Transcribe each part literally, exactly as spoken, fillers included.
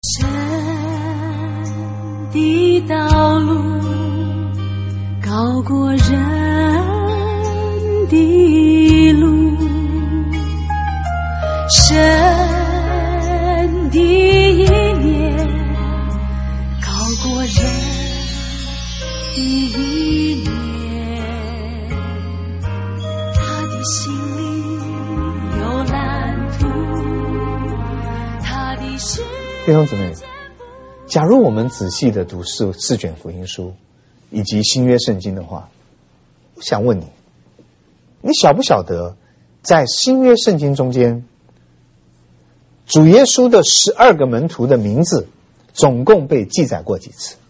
神的道路高过人的路，神的意念高过人的意念，他的心里有蓝图，他的心。 弟兄姊妹，假如我们仔细的读四四卷福音书以及新约圣经的话，我想问你，你晓不晓得在新约圣经中间，主耶稣的十二个门徒的名字总共被记载过几次？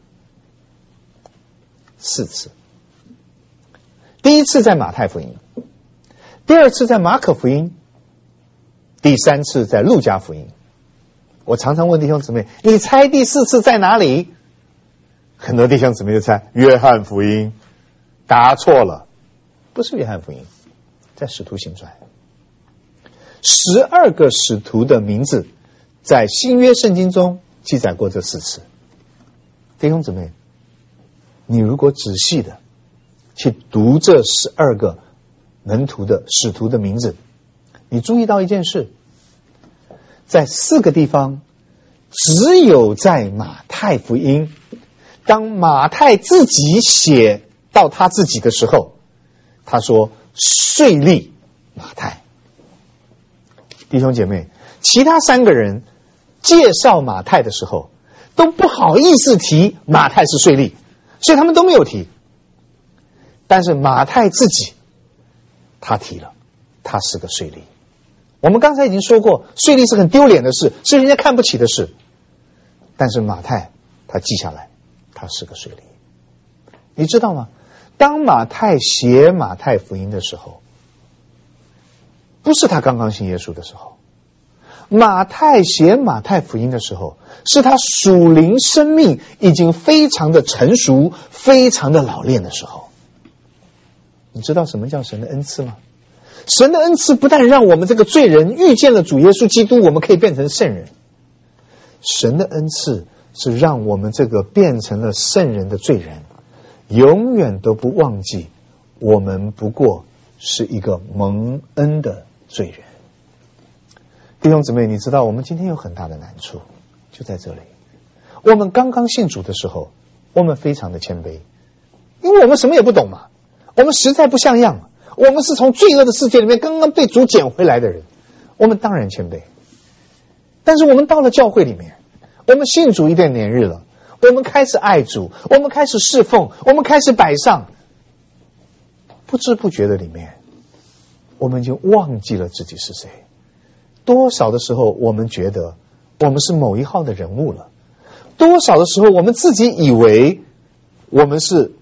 四次。第一次在马太福音，第二次在马可福音，第三次在路加福音。我常常问弟兄姊妹，你猜第四次在哪里？很多弟兄姊妹就猜约翰福音，答错了，不是约翰福音，在使徒行传。十二个使徒的名字在新约圣经中记载过这四次。弟兄姊妹，你如果仔细的去读这十二个门徒的使徒的名字，你注意到一件事，在四个地方，只有在马太福音，当马太自己写到他自己的时候，他说税吏马太。弟兄姐妹，其他三个人介绍马太的时候都不好意思提马太是税吏，所以他们都没有提。但是马太自己他提了，他是个税吏。我们刚才已经说过，税吏是很丢脸的事，是人家看不起的事。但是马太他记下来，他是个税吏。你知道吗？当马太写马太福音的时候，不是他刚刚信耶稣的时候，马太写马太福音的时候，是他属灵生命已经非常的成熟，非常的老练的时候。你知道什么叫神的恩赐吗？神的恩赐不但让我们这个罪人遇见了主耶稣基督，我们可以变成圣人，神的恩赐是让我们这个变成了圣人的罪人永远都不忘记我们不过是一个蒙恩的罪人。弟兄姊妹，你知道我们今天有很大的难处就在这里。我们刚刚信主的时候，我们非常的谦卑，因为我们什么也不懂嘛，我们实在不像样，我们是从罪恶的世界里面刚刚被主捡回来的人，我们当然谦卑。但是我们到了教会里面，我们信主一段年日了，我们开始爱主，我们开始侍奉，我们开始摆上，不知不觉的里面，我们就忘记了自己是谁。多少的时候我们觉得我们是某一号的人物了，多少的时候我们自己以为我们是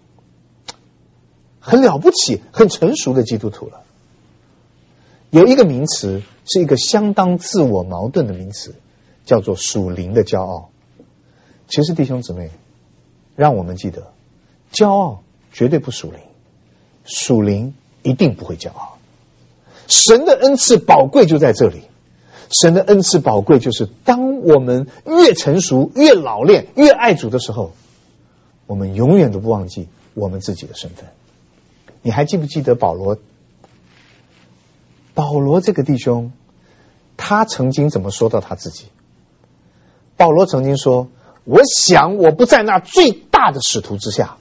很了不起很成熟的基督徒了。有一个名词是一个相当自我矛盾的名词，叫做属灵的骄傲。其实弟兄姊妹，让我们记得，骄傲绝对不属灵，属灵一定不会骄傲。神的恩赐宝贵就在这里，神的恩赐宝贵就是当我们越成熟越老练越爱主的时候，我们永远都不忘记我们自己的身份。你还记不记得保罗？保罗这个弟兄，他曾经怎么说到他自己？保罗曾经说，我想我不在那最大的使徒之下。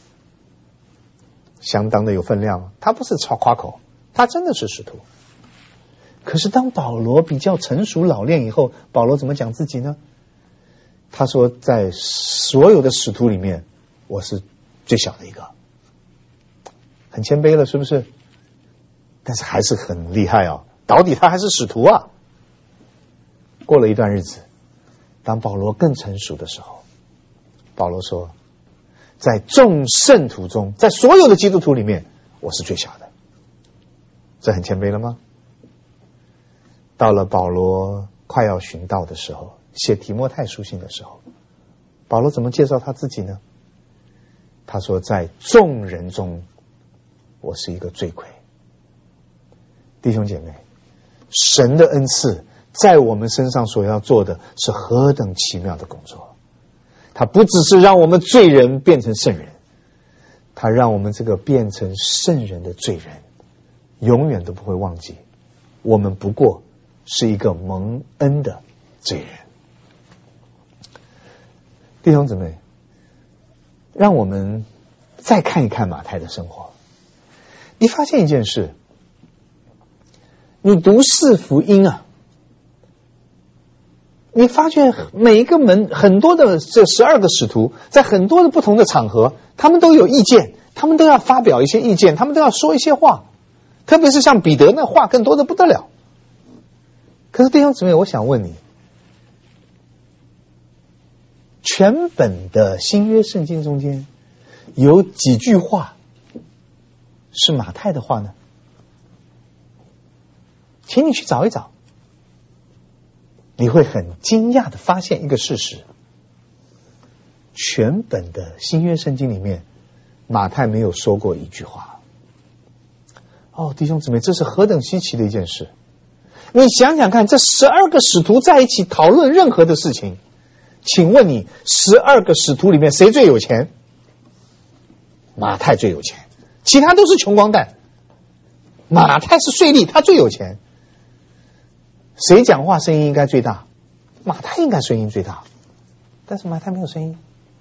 相当的有分量，他不是超夸口，他真的是使徒。可是当保罗比较成熟老练以后，保罗怎么讲自己呢？他说在所有的使徒里面，我是最小的一个。很谦卑了，是不是？但是还是很厉害啊，到底他还是使徒啊。过了一段日子，当保罗更成熟的时候，保罗说，在众圣徒中，在所有的基督徒里面，我是最小的。这很谦卑了吗？到了保罗快要殉道的时候，写提摩太书信的时候，保罗怎么介绍他自己呢？他说，在众人中我是一个罪魁。弟兄姐妹，神的恩赐在我们身上所要做的是何等奇妙的工作。他不只是让我们罪人变成圣人，他让我们这个变成圣人的罪人永远都不会忘记，我们不过是一个蒙恩的罪人。弟兄姊妹，让我们再看一看马太的生活。你发现一件事，你读四福音啊，你发觉每一个门，很多的这十二个使徒，在很多的不同的场合，他们都有意见，他们都要发表一些意见，他们都要说一些话，特别是像彼得那话更多的不得了。可是弟兄姊妹，我想问你，全本的新约圣经中间有几句话是马太的话呢？请你去找一找，你会很惊讶的发现一个事实，全本的新约圣经里面马太没有说过一句话。哦，弟兄姊妹，这是何等稀奇的一件事。你想想看，这十二个使徒在一起讨论任何的事情，请问你十二个使徒里面谁最有钱？马太最有钱，其他都是穷光蛋，马太是税吏，他最有钱。谁讲话声音应该最大？马太应该声音最大，但是马太没有声音。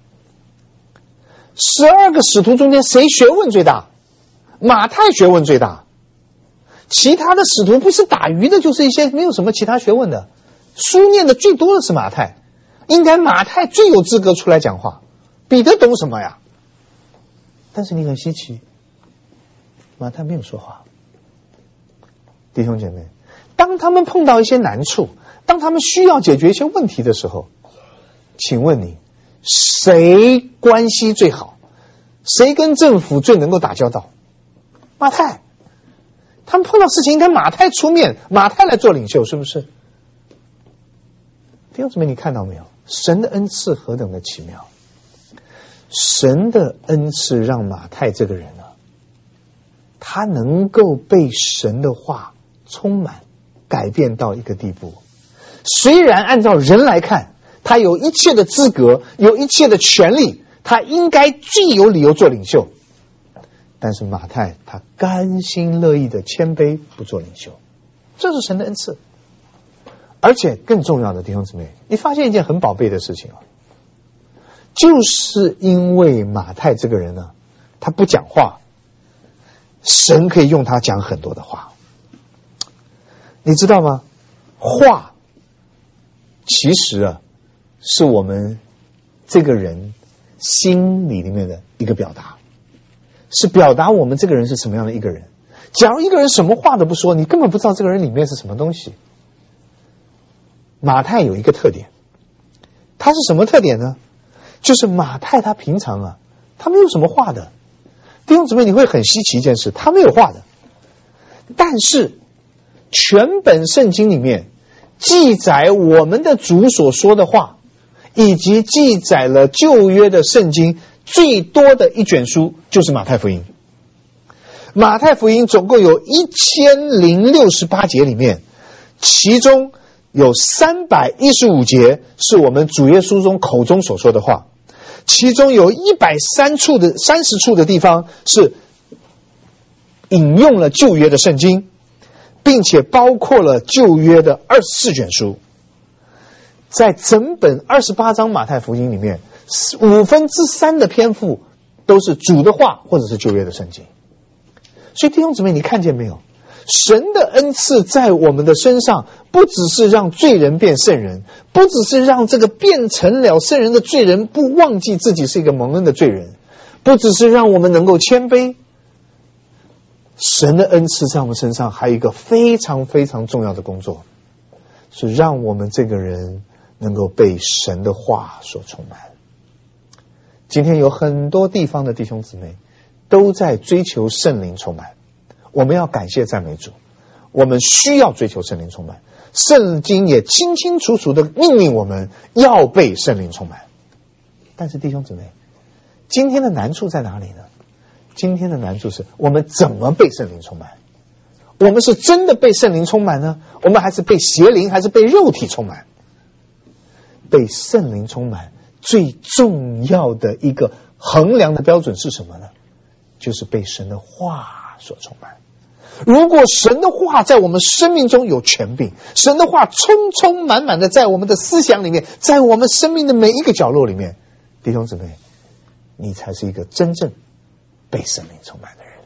十二个使徒中间谁学问最大？马太学问最大。其他的使徒不是打鱼的，就是一些没有什么其他学问的，书念的最多的是马太，应该马太最有资格出来讲话。彼得懂什么呀？但是你很稀奇，马太没有说话。弟兄姐妹，当他们碰到一些难处，当他们需要解决一些问题的时候，请问你，谁关系最好？谁跟政府最能够打交道？马太。他们碰到事情应该马太出面，马太来做领袖，是不是？弟兄姊妹，你看到没有？神的恩赐何等的奇妙！神的恩赐让马太这个人啊，他能够被神的话充满，改变到一个地步。虽然按照人来看，他有一切的资格，有一切的权利，他应该最有理由做领袖，但是马太他甘心乐意的谦卑，不做领袖，这是神的恩赐。而且更重要的，弟兄姊妹，你发现一件很宝贝的事情啊，就是因为马太这个人呢，他不讲话，神可以用他讲很多的话。你知道吗？话其实啊，是我们这个人心里里面的一个表达，是表达我们这个人是什么样的一个人。假如一个人什么话都不说，你根本不知道这个人里面是什么东西。马太有一个特点，他是什么特点呢？就是马太他平常啊，他没有什么话的。弟兄姊妹，你会很稀奇一件事，他没有话的，但是全本圣经里面记载我们的主所说的话，以及记载了旧约的圣经最多的一卷书就是马太福音。马太福音总共有一千零六十八节里面，其中有三百一十五节是我们主耶稣中口中所说的话，其中有一百三处的三十处的地方是引用了旧约的圣经，并且包括了旧约的二十四卷书。在整本二十八章马太福音里面，五分之三的篇幅都是主的话或者是旧约的圣经。所以弟兄姊妹，你看见没有？神的恩赐在我们的身上，不只是让罪人变圣人，不只是让这个变成了圣人的罪人不忘记自己是一个蒙恩的罪人，不只是让我们能够谦卑。神的恩赐在我们身上还有一个非常非常重要的工作，是让我们这个人能够被神的话所充满。今天有很多地方的弟兄姊妹都在追求圣灵充满，我们要感谢赞美主，我们需要追求圣灵充满。圣经也清清楚楚的命令我们要被圣灵充满。但是弟兄姊妹，今天的难处在哪里呢？今天的难处是我们怎么被圣灵充满， 我们是真的被圣灵充满呢，我们还是被邪灵，还是被肉体充满？被圣灵充满最重要的一个衡量的标准是什么呢？就是被神的话所充满。如果神的话在我们生命中有权柄，神的话充充满满的在我们的思想里面，在我们生命的每一个角落里面，弟兄姊妹，你才是一个真正被圣灵充满的人。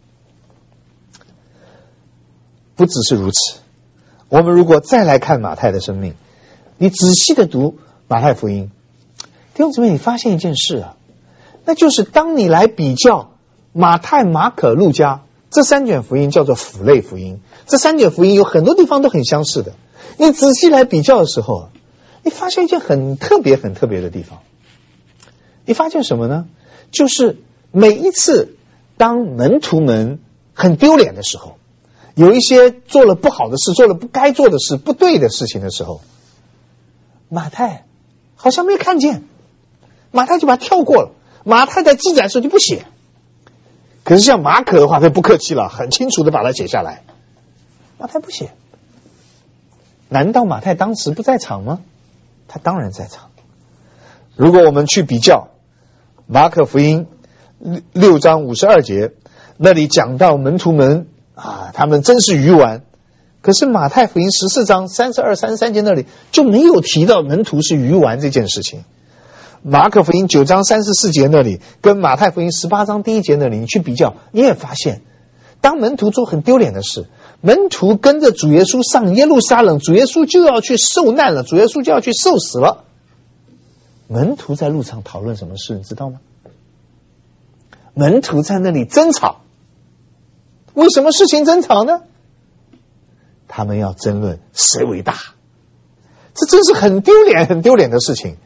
不只是如此，我们如果再来看马太的生命，你仔细的读马太福音，弟兄姊妹，你发现一件事啊，那就是当你来比较马太、马可、路加这三卷福音，叫做辅类福音，这三卷福音有很多地方都很相似的，你仔细来比较的时候，你发现一件很特别很特别的地方。你发现什么呢？就是每一次当门徒们很丢脸的时候，有一些做了不好的事，做了不该做的事，不对的事情的时候，马太好像没看见，马太就把它跳过了，马太在记载的时候就不写。可是像马可的话，他不客气了，很清楚的把它写下来。马太不写，难道马太当时不在场吗？他当然在场。如果我们去比较马可福音六章五十二节，那里讲到门徒们啊，他们真是愚顽。可是马太福音十四章三十二、三十三节那里就没有提到门徒是愚顽这件事情。马可福音九章三十四节那里跟马太福音十八章第一节那里，你去比较，你也发现，当门徒做很丢脸的事，门徒跟着主耶稣上耶路撒冷，主耶稣就要去受难了，主耶稣就要去受死了。门徒在路上讨论什么事，你知道吗？门徒在那里争吵。为什么事情争吵呢？他们要争论谁为大，这真是很丢脸很丢脸的事情。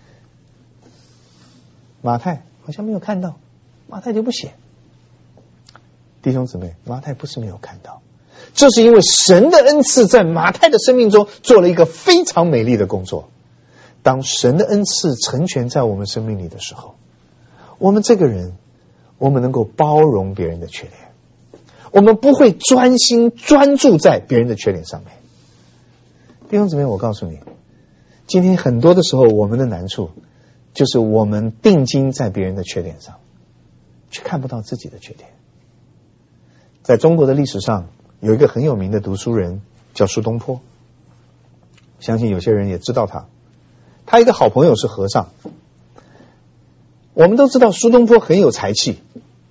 马太好像没有看到，马太就不写。弟兄姊妹，马太不是没有看到，这是因为神的恩赐在马太的生命中做了一个非常美丽的工作。当神的恩赐成全在我们生命里的时候，我们这个人，我们能够包容别人的缺点，我们不会专心专注在别人的缺点上面。弟兄姊妹，我告诉你，今天很多的时候我们的难处就是我们定睛在别人的缺点上，却看不到自己的缺点。在中国的历史上有一个很有名的读书人叫苏东坡，相信有些人也知道他。他一个好朋友是和尚。我们都知道苏东坡很有才气，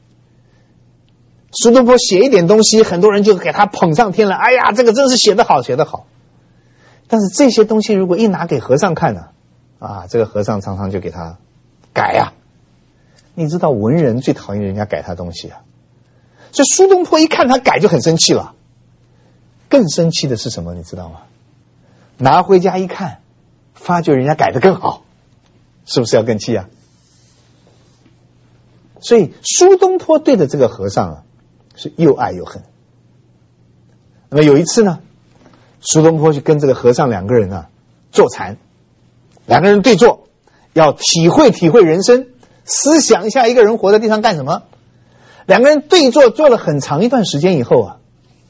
苏东坡写一点东西，很多人就给他捧上天了，哎呀，这个真是写得好写得好。但是这些东西如果一拿给和尚看呢，啊，这个和尚常常就给他改呀、啊。你知道文人最讨厌人家改他东西啊，所以苏东坡一看他改就很生气了。更生气的是什么你知道吗？拿回家一看，发觉人家改得更好，是不是要更气啊？所以苏东坡对的这个和尚啊，是又爱又恨。那么有一次呢，苏东坡就跟这个和尚两个人啊坐禅，两个人对坐，要体会体会人生，思想一下一个人活在地上干什么。两个人对坐坐了很长一段时间以后啊，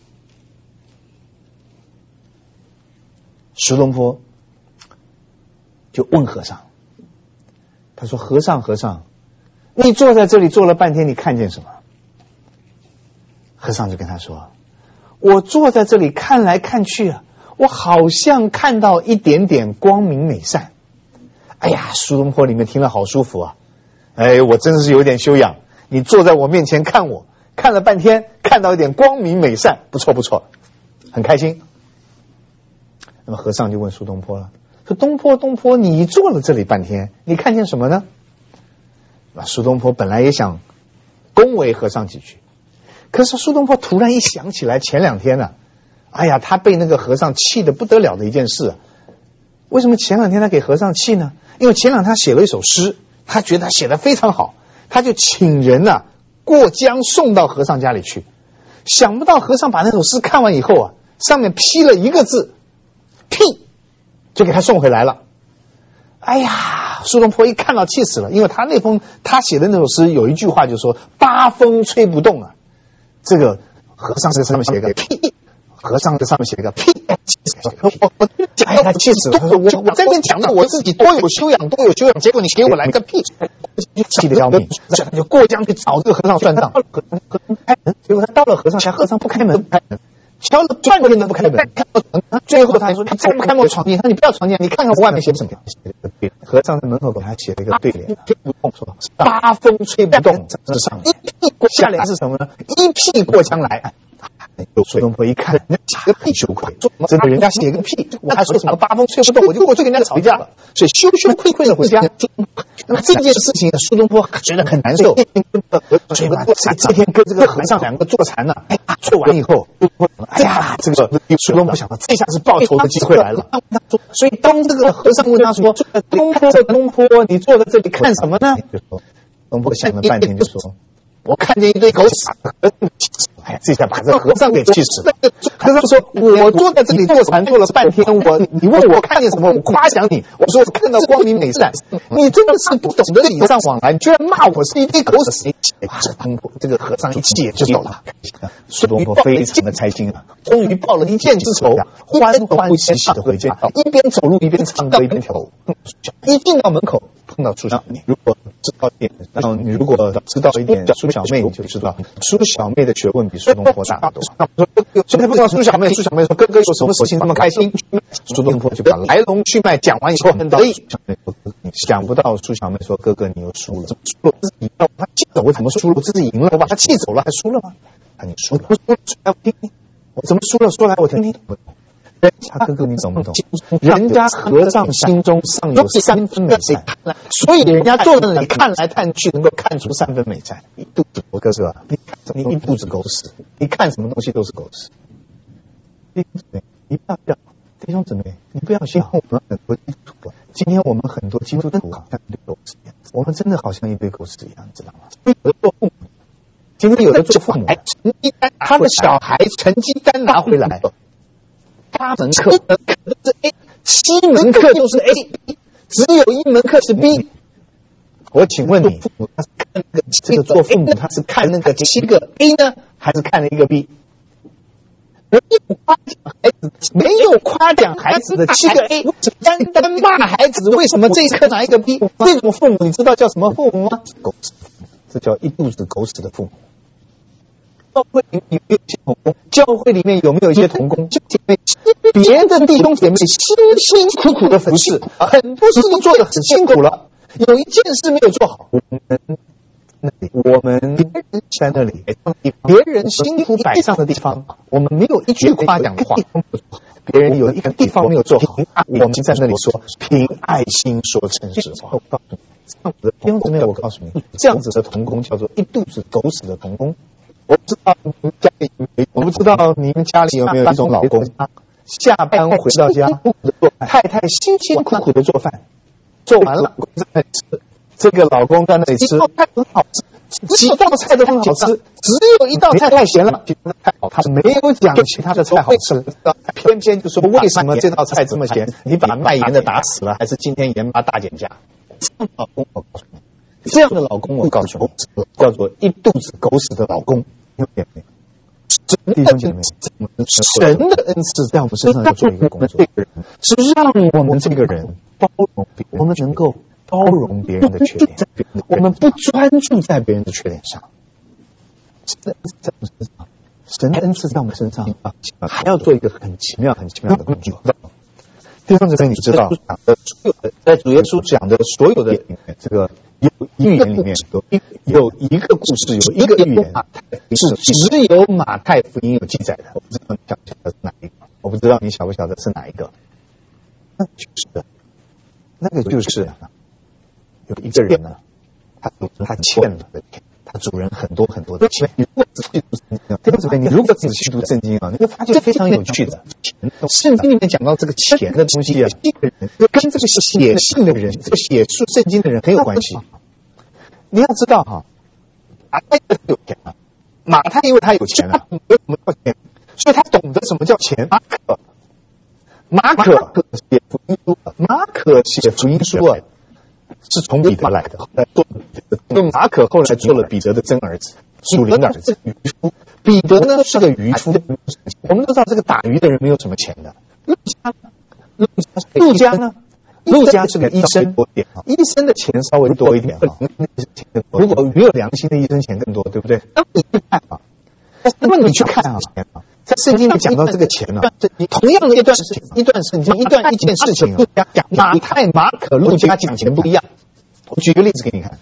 苏东坡就问和尚，他说：和尚和尚，你坐在这里坐了半天，你看见什么？和尚就跟他说：我坐在这里看来看去啊，我好像看到一点点光明美善。哎呀，苏东坡里面听了好舒服啊，哎，我真的是有点修养，你坐在我面前看我，看了半天，看到一点光明美善，不错不错，很开心。那么和尚就问苏东坡了，说：东坡东坡，你坐了这里半天，你看见什么呢？那苏东坡本来也想恭维和尚几句，可是苏东坡突然一想起来前两天呢、啊，哎呀，他被那个和尚气得不得了的一件事、啊。为什么前两天他给和尚气呢？因为前两天他写了一首诗，他觉得他写得非常好，他就请人啊过江送到和尚家里去。想不到和尚把那首诗看完以后啊，上面批了一个字屁，就给他送回来了。哎呀，苏东坡一看到气死了，因为他那封他写的那首诗有一句话就说八风吹不动啊，这个和尚这个上面写个屁， 和尚在上面写了个屁。哎呀，他气死了！他说我我在那边讲的我自己多有修养，多有修养，结果你给我来个屁，气得要命，就过江去找这个和尚算账。结果他到了和尚家，和尚不开门，敲了半天都不开门。最后他说：“你再不开门，我闯进。”他说：“你不要闯进，你看看我外面写什么。”和尚在门口给他写了一个对联，说：“八风吹不动之上，一屁过下联是什么呢？一屁过江来。”苏东坡一看，人家写个屁羞愧，真的，人家写个屁，我还说什么八风吹不动，我就过去跟人家吵架了，所以羞羞愧愧的回家。那么这件事情，苏东坡觉得很难受，所以嘛，这天跟这个和尚两个坐禅呢，做完以后，哎呀，这个苏东坡想到这下是报仇的机会来了，所以当这个和尚问他说：“东坡，东坡，你坐在这里看什么呢？”东坡想了半天就说：“我看见一堆狗屎。”哎呀，这下把这和尚给气死了。和尚说：“我坐在这里坐禅坐了半天，我你问我看见什么？我夸奖你，我说我看到光明美善。你真的是不懂得礼尚往来，你居然骂我是一堆狗屎！”这东坡这个和尚一气也就走了。苏东坡非常的开心啊，终于报了一箭之仇，欢欢喜喜的回家，一边走路一边唱歌一边跳舞。一进到门口，碰到苏小妹。如果知道一点，嗯，你如果知道一点苏小妹，你就知道苏小妹的学问比苏东坡大多少。所以碰到苏小妹，苏小妹说：“哥哥有什么事情那么开心？”苏东坡就把来龙去脉讲完以后，很得意。想不到苏小妹说：“哥哥，你又输了，输了，自己赢了。他气走，我怎么输了？我自己赢了，我把他气走了，还输了吗？啊，你输了，来我听听，我怎么输了？说来我听听。”人家哥哥，你懂不懂？人家和尚心中尚有三分美善，所以人家坐在那里看来看去，能够看出三分美善。一肚子，我哥哥，你看什么？你一肚子狗屎，你看什么东西都是狗屎。弟兄姊妹，你不要笑，弟兄姊妹，你不要笑。我们很多基督徒，今天我们很多基督徒好像一堆狗屎一样，我们真的好像一堆狗屎一样，知道吗？有的做父母，今天有的做父母，成绩单，他的小孩成绩单拿回来。八门课是 A， 七门课就是 A， 只有一门课是 B。我请问你，父母他是看那个这个做父母他是看那个七个 A 呢，还是看了一个 B？ 没有夸奖孩子，没有夸奖孩子的七个 A， 单单骂孩子，为什么这一科拿一个 B？ 这种父母你知道叫什么父母吗？狗屎，这叫一肚子狗屎的父母。教会里面有没有一些同工？教会里面有没有一些同工？别的弟兄姐妹辛辛苦苦的服侍，很多事都做得很辛苦了，有一件事没有做好，我们那里，我们在那里，别人辛苦摆上的地方，我们没有一句夸奖的话。别人有一个地方没有做好，我们在那里说凭爱心说诚实话。我告诉你，弟兄姊妹，我告诉你，这样子的同工叫做一肚子狗屎的同工。我不知道你们家里，我不知道你们家里有没有一种老公，下班回到家，太太辛辛苦苦的做饭，做完了在那里吃，这个老公在那里吃，菜很好吃，几道菜都很好吃，只有一道菜太咸了，他没有讲其他的菜好吃，偏偏就说为什么这道菜这么咸？你把卖盐的打死了，还是今天盐巴大减价？这样的老公，我告诉你，这样的老公，我告诉你，叫做一肚子狗屎的老公。弟兄姐妹，神的恩赐在我们身上要做一个工作，是让我们这个人包容，我们能够包容别人的缺点，我们不专注在别人的缺点上。神的恩赐在我们身上，神的恩赐在我们身上，还要做一个很奇妙、很奇妙的工作。弟兄姊妹，你知道，在主耶稣讲的所有的这个有预言里面，有一有一个故事，有一个预言是只有马太福音有记载的。我不知道你晓不晓得是哪一个？我不知道你晓不晓得是哪一个？那就是那个就是有一个人呢，他他欠了他主人很多很多的钱。你如果仔细读圣经，弟兄姊妹，你如果仔细读圣经啊，你会发现非常有趣的。圣经里面讲到这个钱的东西啊，跟这个写信的人，这个写书圣经的人很有关系。你要知道哈，马太有钱啊，马太因为他有钱啊，为什么叫钱？所以他懂得什么叫钱。马可，马可写福音书，马可写福音书啊， 是从彼得来的，后来做用马可后来做了彼得的真儿子，属灵的儿子。渔夫，彼得呢是个渔夫。我们都知道这个打鱼的人没有什么钱的。路加，路加呢？路加是个医生，医生的钱稍微多一点哈。如果没有良心的医生钱更多，对不对？那你去看啊，那么你去看啊，在圣经里讲到这个钱呢、啊，同样的一段一段圣经，一段一件事情啊，马太、马可、路加讲钱不一样。我举个例子给你看。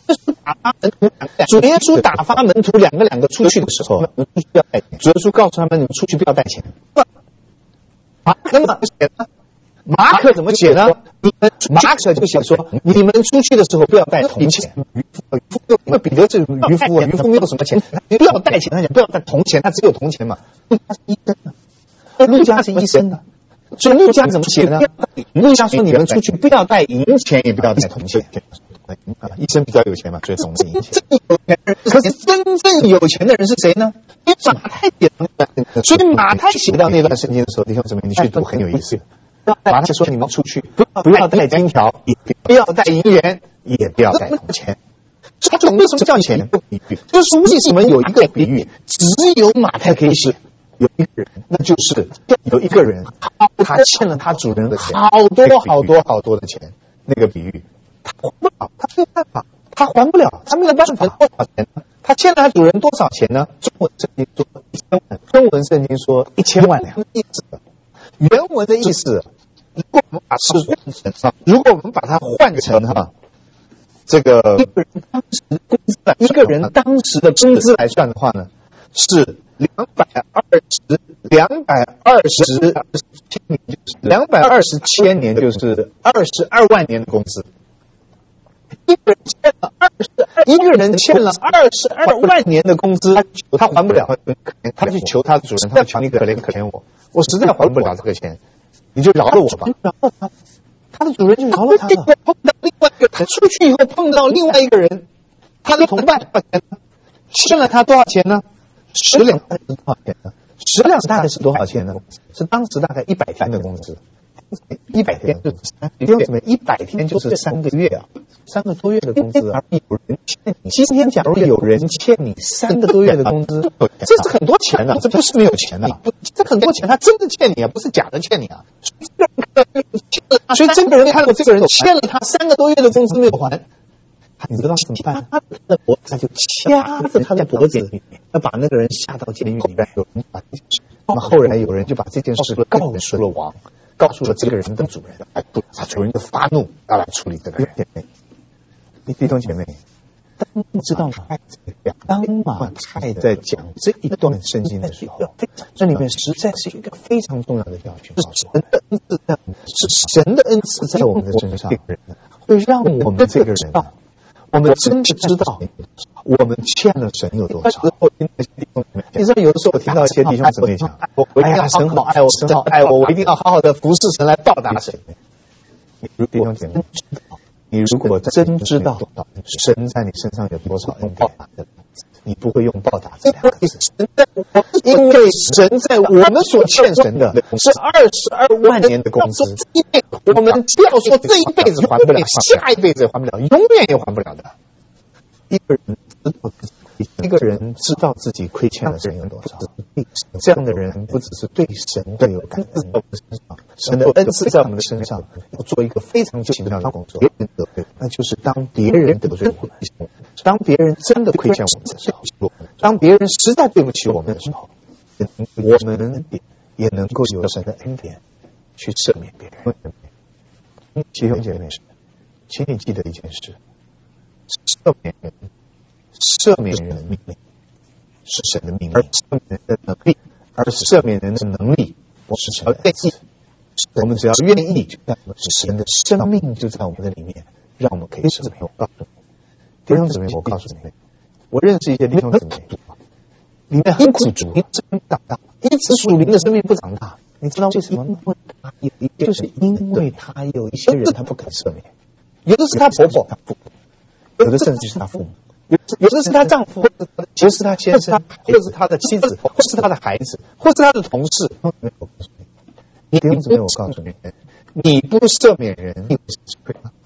主耶稣打发门徒两个两个出去的时候，主耶稣告诉他们：你们出去不要带钱。马可怎么写呢？马可怎么写呢？马可就写说：你们出去的时候不要带铜钱。渔夫，因为彼得是渔夫啊，渔夫没有什么钱，不要带钱。他讲不要带铜钱，他只有铜钱嘛。路加是医生的，所以路加怎么写呢？路加说：你们出去不要带银钱，也不要带铜钱。啊，医生比较有钱嘛，所以总是银钱。可是真正有钱的人是谁呢？马太写的，所以马太写到那段圣经的时候，弟兄姊妹，你去读很有意思。马太说：你们出去不要带金条，不要带银元，也不要带铜钱。他说为什么叫钱？就是为什么有一个比喻，只有马太可以写。有一个人，那就是有一个人，他欠了他主人的钱，好多好多好多的钱。那个比喻。他还不了，他没有办法，他还不了，他没有办法多少钱呢？他欠了他主人多少钱呢？中文圣经说一千万，中文圣经说一千万两。意思，原文的意思，如果我们把它换成，如果我们把它换成哈，这个一个人当时的工资来算的话呢，是两百二十两百二十千年，两百二十千年就是二十二万年的工资。一个人欠了二十，一个人欠了二十二万年的工资，他还不了，他去求他的主人，他求你可怜可怜我，我实在还不了这个钱，你就饶了我吧。饶了他，他的主人就饶了他了。碰到另外一个人，出去以后碰到另外一个人，他的同伴欠了他多少钱呢？十两大概是多少钱呢？十两大概是多少钱呢？是当时大概一百天的工资。一百天就是三个月，一百天就是三个月啊，三个多月的工资啊！有人欠你，今天假如有人欠你三个多月的工资，这是很多钱啊，这不是没有钱啊，这很多钱，他真的欠你啊，不是假的欠你啊。所以这个人看到这个人欠了他三个多月的工资没有还，你知道怎么办？他的脖子他就掐着他的脖子，要把那个人下到监狱里面。有人把那么后来有人就把这件事告诉了王。告诉了这个人的主人，啊，主人就发怒，要来处理这个人。弟兄姐妹，你知道吗？当马太在讲这一段圣经的时候，这里面实在是一个非常重要的教训，是神的恩赐在我们的身上，会让我们这个人啊，我们真的知道我们欠了神有多少。你知道有的时候我听到一些弟兄姊妹讲，哎呀，神好爱我，神好爱我，我一定要好好的服侍神来报答神。弟兄姐妹，你如果真知道神在你身上有多少用报答的，你不会用报答这两个字，因为神在我们所欠神的是二十二万年的工资，我们不要说这一辈子还不了，下一辈子也还不了，永远也还不了的。一个人知道自己，一个人知道自己亏欠了神有多少，这样的人不只是对神最有感恩，神的恩赐在我们的身上，要做一个非常奇妙的工作，那就是当别人得罪我们，当别人真的亏欠我们的时候，当别人实在对不起我们的时候，我们也能够有神的恩典去赦免别人。弟兄姐妹，请你记得一件事。赦免人，赦免人的命令是神的命令，而赦免人的能力，而赦免人的能力是神的恩赐。我们只要愿意，神的生命就在我们的里面，让我们可以赦免。我告诉你，弟兄姊妹，我告诉你们，我认识一些弟兄姊妹，里面很苦主，生命长大，因此属灵的生命不长大。你知道为什么吗？就是因为他有一些人他不肯赦免，有的是他婆婆，有的甚至是他父母，有的是他丈夫，其实是他先生，或者是他的妻子，或是他的孩子，或是他的同事。弟兄姊妹，我告诉你，你不赦免人，你是亏吗？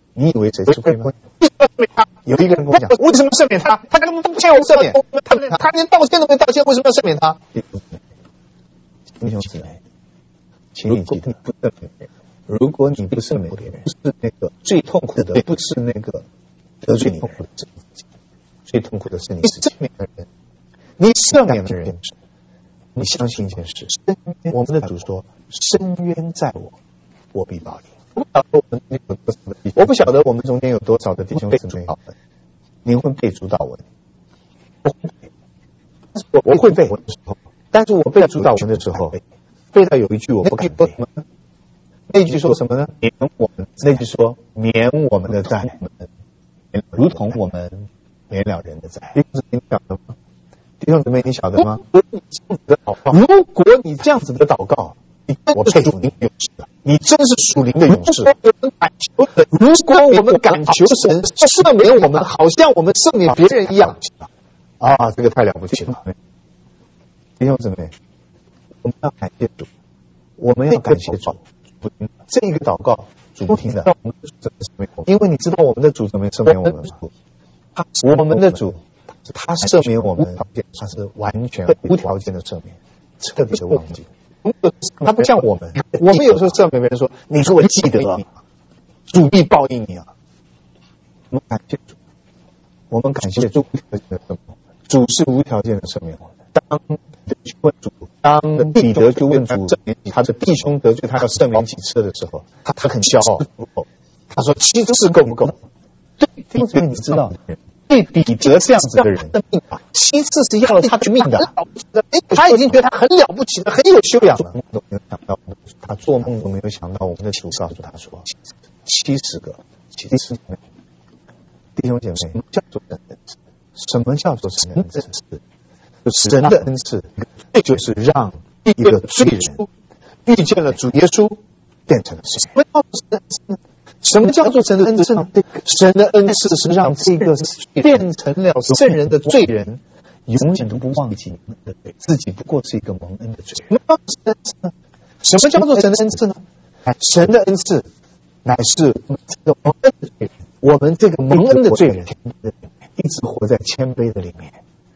你以为谁是贵吗？有一个人跟我讲，为什么赦免他？他根本不欠我赦免，他他连道歉都没道歉，为什么要赦免他？弟兄姊妹，请你记得，如果你不赦免别人，是那个最痛苦的，不是那个得罪你的人，最痛苦的是你赦免的人。你赦免的人，你相信一件事，我们的主说：“深渊在我，我必报应。”我不晓得我们中间有多少的弟兄姊妹灵魂背主导文，我会背，但是我背主导文的时候，背到有一句我不敢背。那句说什么呢？免我们那句说免我们的债，如同我们免了人的债。弟兄姊妹，你晓得吗？弟兄姊妹，你晓得吗？如果你这样子的祷告，我佩服你，你真是属灵的勇士。如果我们敢求神赦免我们，好像我们赦免别人一样，啊，这个太了不起了。弟兄姊妹，我们要感谢主，我们要感谢主。这一个祷告主不听的，因为你知道我们的主怎么赦免我们吗？我们的主他赦免我们，他是完全无条件的赦免，彻底的忘记。他不像我们，我们有时候赦免别人说：“你说我记得，主必报应你啊。”我们感谢主，我们感谢主，主是无条件的赦免我们。当问主，当彼得就问主，他的弟兄得罪他要赦免几次的时候，他他很骄傲，他说七次够不够？对，弟兄你知道，对彼得这样子的人，七次是要了他的命的，他已经觉得他很了不起的，很有修养了。都没有想到，他做梦都没有想到，我们的主告诉他说，七十个，七十个弟兄姐妹，什么叫做神的恩赐？什么叫做神的恩赐？神的恩赐就是让一个罪人遇见了主耶稣，变成了神。什么叫做神的恩赐呢？神的恩赐是让这个变成了圣人的罪人，永远都不忘记自己不过是一个蒙恩的罪人。什么叫做神的恩赐呢？神的恩赐乃是这个蒙恩的罪人，我们这个蒙恩的罪人一直活在谦卑的里面。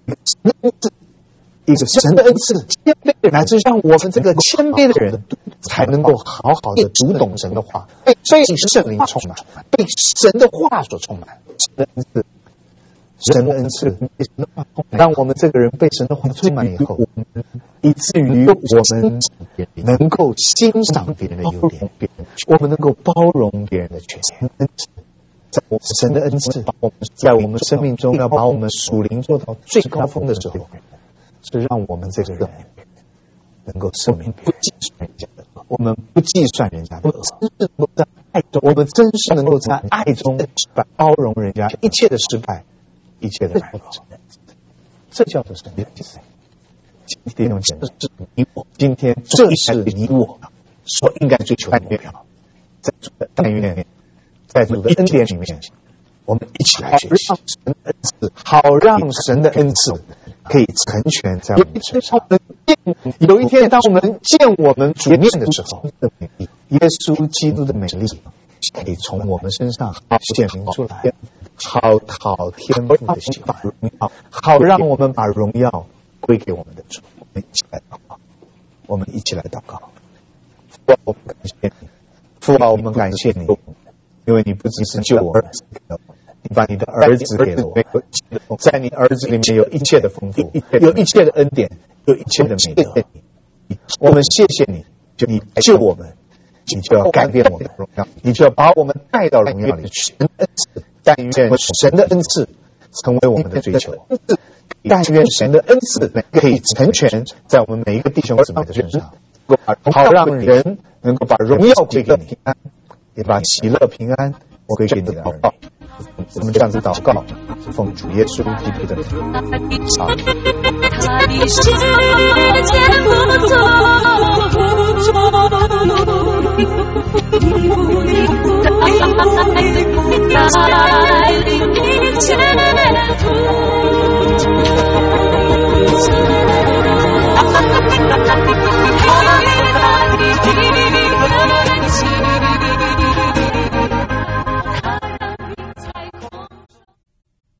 一个神的恩赐，谦卑的乃是让我们这个谦卑的人才能够好好的读懂神的话，被圣灵充满，被神的话所充满。神的恩赐，神的恩赐，让我们这个人被神的话充满以后，以至于我们能够欣赏别人的优点，我们能够包容别人的缺点。在神的恩赐，在我们生命中要把我们属灵做到最高峰的时候，是让我们这个人能够赦免别人，不计算人家的恶，我们不计算人家的恶，在爱中，我们真是能够在爱中包容人家一切的失败，一切的软弱，这叫做神的恩赐。弟兄姐妹，你我今天这是你我所应该追求的目标，在主的但愿，在主的恩典里面，我们一起来学习神的恩赐，好让神的恩赐可以成全在我们身上。有一天，当我们见我们主面的时候，耶稣基督的美丽可以从我们身上显明出来，好讨天父的喜欢，好让我们把荣耀归给我们的主。我们一起来祷告，我们一起来祷告。父啊，我们感谢你，父啊，我们感谢你，因为你不只是救我们，你把你的儿子给了我，在你儿子里面有一切的丰富，有一切的恩典，有一切的美德。我们谢谢你，就你救我们，你就要改变我们的荣耀，你就要把我们带到荣耀里去。但愿神的恩赐成为我们的追求，但愿神的恩赐可以成全在我们每一个弟兄姊妹的身上，好让人能够把荣耀归给你，也把喜乐平安归给你的儿女。我们这样子祷告，奉主耶稣基督的名，阿们。